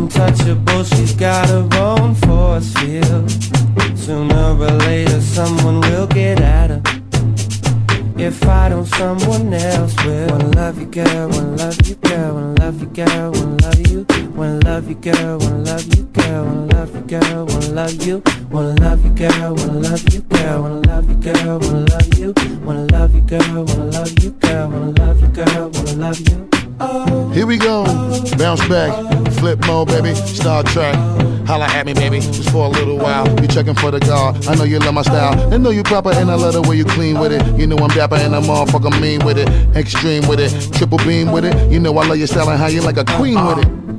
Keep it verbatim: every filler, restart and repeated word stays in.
untouchable, she's got her own force field. Sooner or later someone will get at her. If I don't, someone else will. Wanna love you, girl, wanna love you, girl, wanna love you, girl, wanna love you. Wanna love you, girl, wanna love you, girl, wanna love you, girl, wanna love you. Wanna love you, girl, wanna love you, girl, wanna love you, girl, wanna love you. Wanna love you, girl, wanna love you, girl, wanna love you, girl, wanna love you. Here we go, bounce back, flip mode, baby, Star Trek. Holla at me, baby, just for a little while. You checking for the guard, I know you love my style. I know you proper and I love the way you clean with it. You know I'm dapper and I'm motherfucking mean with it. Extreme with it, triple beam with it. You know I love your style and how you like a queen with it.